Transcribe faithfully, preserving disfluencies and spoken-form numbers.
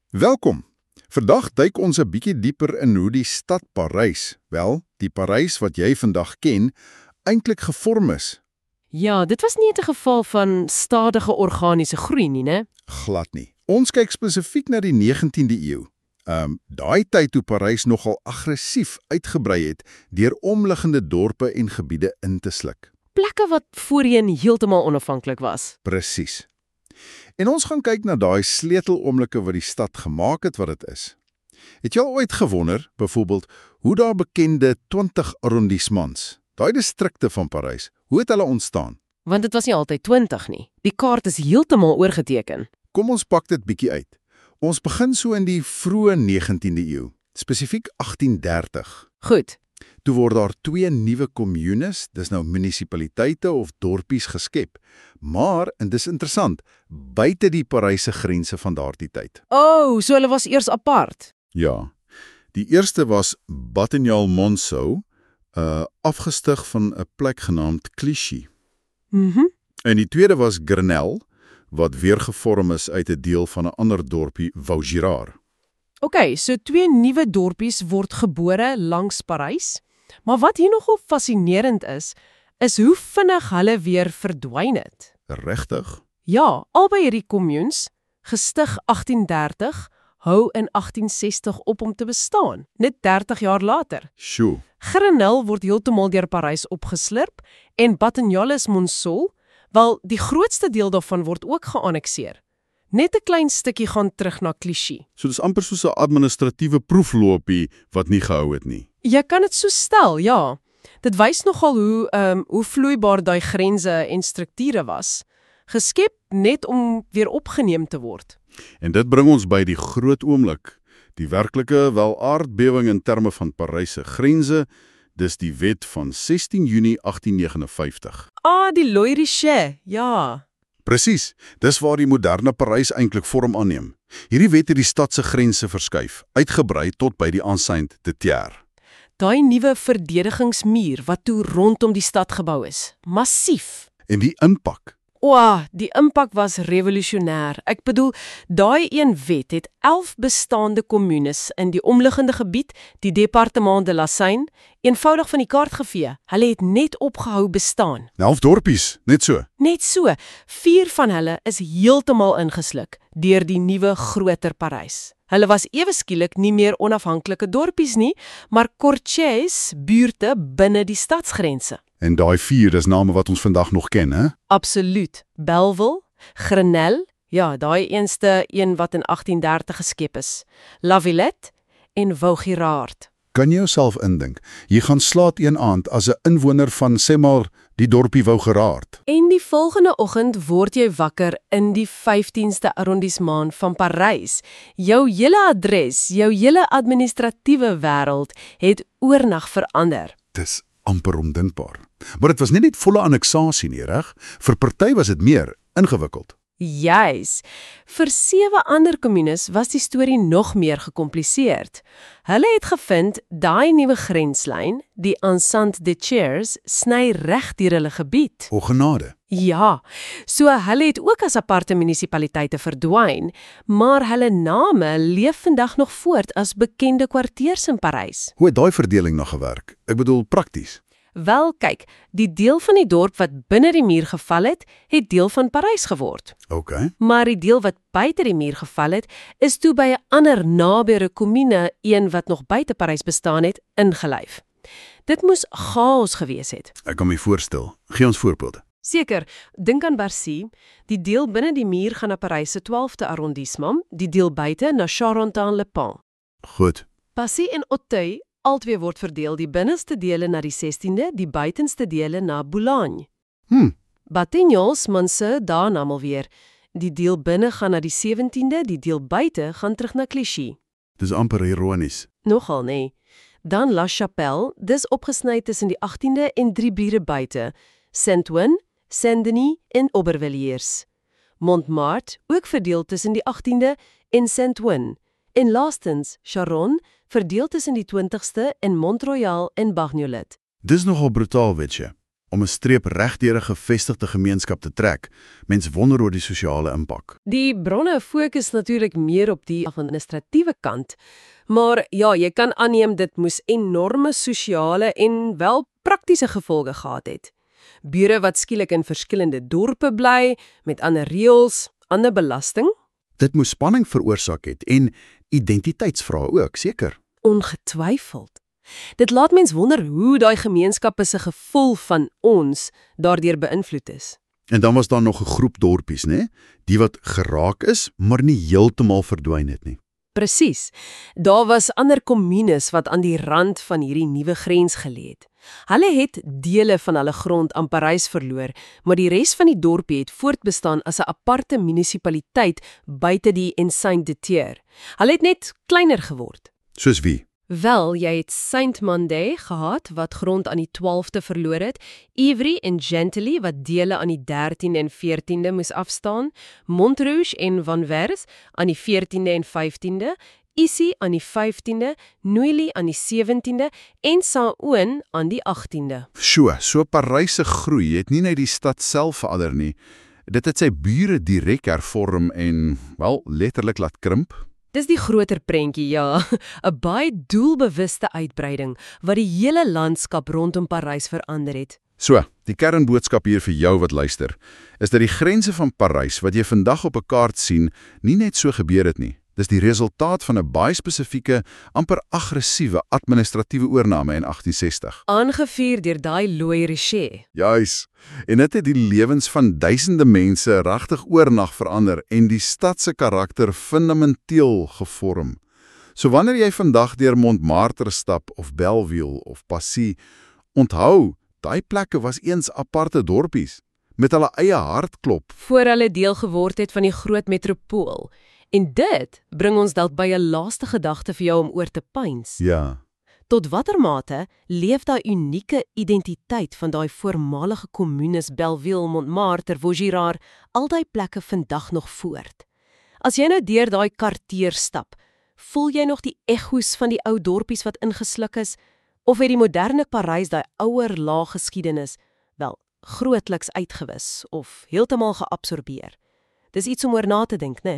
Welkom. Vandag duik ons 'n bietjie dieper in hoe die stad Parys, wel, die Parys wat jy vandag ken, eintlik gevorm is. Ja, dit was nie 'n geval van stadige organiese groei nie, né? Glad nie. Ons kyk spesifiek na die negentiende eeu. Um, daai tyd toe Parys nogal aggressief uitgebrei het deur omliggende dorpe en gebiede in te sluk. Plekke wat voorheen heeltemal onafhanklik was. Presies. En ons gaan kyk na daai sleuteloomblikke wat die stad gemaak het wat dit is. Het jy al ooit gewonder, byvoorbeeld, hoe daar bekende twintig arrondissements, daai distrikte van Parys, hoe het hulle ontstaan? Want dit was nie altyd twintig nie. Die kaart is heeltemal oorgeteken. Kom ons pak dit bietjie uit. Ons begin so in die vroeë negentiende eeu, spesifiek agtien dertig. Goed. Toe word daar twee nuwe kommunes, dis nou munisipaliteite of dorpies geskep. Maar, en dis interessant, buite die Paryse grense van daardie tyd. Oh, so hulle was eers apart. Ja. Die eerste was Batignolles-Monceau, uh, afgestig van 'n plek genaamd Clichy. Mhm. En die tweede was Grenelle, wat weer gevorm is uit 'n deel van 'n ander dorpie, Vaugirard. OK, so twee nuwe dorpies word gebore langs Parys. Maar wat hier nogal fascinerend is, is hoe vinnig hulle weer verdwyn het. Regtig? Ja, albei hierdie communes, gestig agtien dertig, hou in agtien sestig op om te bestaan, net dertig jaar later. Sjoe. Grenelle word heeltemal deur Parys opgeslurp en Batignolles-Monceau, wel die grootste deel daarvan word ook geannekseer. Net 'n klein stukkie gaan terug na Clichy. So dis amper soos 'n administratiewe proefloopie wat nie gehou het nie. Jy kan dit so stel, ja. Dit wys nogal hoe um, hoe vloeibaar daai grense en strukture was, geskep net om weer opgeneem te word. En dit bring ons by die groot oomblik, die werklike wel aardbewing in terme van Paryse grense, dis die wet van sestien Junie agtien negentig vyf. Ah, die Loi Richet, ja. Presies, dis waar die moderne Parys eintlik vorm aanneem. Hierdie wet het die stad se grense verskuif, uitgebrei tot by die Enceinte de Thiers. Daai nuwe verdedigingsmuur wat toe rondom die stad gebou is, massief. En die impak. O, die impak was revolusionêr. Ek bedoel, daai een wet het elf bestaande kommunes in die omliggende gebied, die Departement de la Seine, eenvoudig van die kaart gevee. Hulle het net opgehou bestaan. Elf dorpies, net so. Net so. Vier van hulle is heeltemal ingesluk deur die nuwe groter Parys. Hulle was ewe skielik nie meer onafhanklike dorpies nie, maar quartiers, buurte binne die stadsgrense. En daai vier is name wat ons vandag nog ken, hè? Absoluut. Belleville, Grenelle, ja, daai eenste een wat in agtien dertig geskep is, La Villette en Vaugirard. Kan jy jouself indink? Jy gaan slaap een aand as 'n inwoner van sê maar die dorpie Vaugirard. En die volgende oggend word jy wakker in die vyftiende arrondissement van Parys. Jou hele adres, jou hele administratiewe wêreld het oornag verander. Dis amper ondinkbaar. Maar dit was nie net volle anneksasie nie, reg? Vir party was dit meer ingewikkeld. Juis. Vir sewe ander kommunes was die storie nog meer gekompliseerd. Hulle het gevind daai nuwe grenslyn, die Enceinte de Thiers, sny reg deur hulle gebied. O genade. Ja, so hulle het ook as aparte munisipaliteite verdwyn, maar hulle name leef vandag nog voort as bekende kwartiers in Parys. Hoe het daai verdeling nog gewerk? Ek bedoel prakties. Wel, kyk, die deel van die dorp wat binne die muur geval het, het deel van Parys geword. OK. Maar die deel wat buite die muur geval het, is toe by 'n ander nabere kommune, een wat nog buite Parys bestaan het, ingelyf. Dit moes chaos gewees het. Ek kan my voorstel. Gee ons voorbeelde. Seker, dink aan Bercy, die deel binne die muur gaan na Parys se twaalfde arrondissement, die deel buite na Charenton-le-Pont. Goed. Passy en Auteuil, albei word verdeel, die binneste dele na die sestiende, die buitenste dele na Boulogne. Hm. Batignolles-Monceau dan alweer. Die deel binne gaan na die sewentiende, die deel buite gaan terug na Clichy. Dis amper ironies. Nogal, nee. Dan La Chapelle, dis opgesny tussen die agtiende en drie bure buite, Saint-Ouen, Saint-Denis en Aubervilliers. Montmartre, ook verdeel tussen die agtiende en Saint-Ouen. En laastens, Charonne, verdeel tussen die twintigste en Mont-Royal en Bagnolet. Dis nogal brutaal, weet jy. om 'n streep reg deur 'n gevestigde gemeenskap te trek. Mens wonder oor die sosiale impak. Die bronne fokus natuurlik meer op die administratiewe kant, maar ja, jy kan aanneem dit moes enorme sosiale en wel praktiese gevolge gehad het. Bure wat skielik in verskillende dorpe bly, met ander reëls, ander belasting. Dit moes spanning veroorsaak het en identiteitsvrae ook, seker. Ongetwyfeld. Dit laat mens wonder hoe daai gemeenskappe se gevoel van ons daardeur beïnvloed is. En dan was daar nog 'n groep dorpies, né? Die wat geraak is, maar nie heeltemal verdwyn het nie. Presies. Daar was ander kommunes wat aan die rand van hierdie nuwe grens gelê het. Hulle het dele van hulle grond aan Parys verloor, maar die res van die dorpie het voortbestaan as 'n aparte munisipaliteit buite die Saint-Didier. Hulle het net kleiner geword. Soos wie? Wel, jy het Saint-Mandé gehad wat grond aan die twaalfde verloor het, Ivry en Gentilly wat dele aan die dertiende en veertiende moes afstaan, Montrouge en Vanvers aan die veertiende en vyftiende, Issy aan die vyftiende, Nouilly aan die sewentiende en Saint-Ouen aan die agtiende. So, so Parys se groei het nie net die stad self verander nie. Dit het sy bure direk hervorm en, wel, letterlik laat krimp. Dis die groter prentjie, ja. 'n Baie doelbewuste uitbreiding wat die hele landskap rondom Parys verander het. So, die kernboodskap hier vir jou wat luister, is dat die grense van Parys wat jy vandag op 'n kaart sien, nie net so gebeur het nie. Dis die resultaat van 'n baie spesifieke, amper aggressiewe administratiewe oorname in agtien sestig. Aangevuur deur daai Louis Richer. Juis. En dit het die lewens van duisende mense regtig oornag verander en die stad se karakter fundamenteel gevorm. So wanneer jy vandag deur Montmartre stap of Belleville of Passy, onthou, daai plekke was eens aparte dorpies met hulle eie hartklop voor hulle deel geword het van die groot metropool. En dit bring ons dalk by 'n laaste gedagte vir jou om oor te pyns. Ja. Tot watter mate leef daai unieke identiteit van daai voormalige kommunes Belleville, Montmartre, Vaugirard, al daai plekke vandag nog voort? As jy nou deur daai kwartier stap, voel jy nog die ekko's van die ou dorpies wat ingesluk is? Of het die moderne Parys daai ouer lae geskiedenis wel grootliks uitgewis of heeltemal geabsorbeer? Dis iets om oor na te dink, né?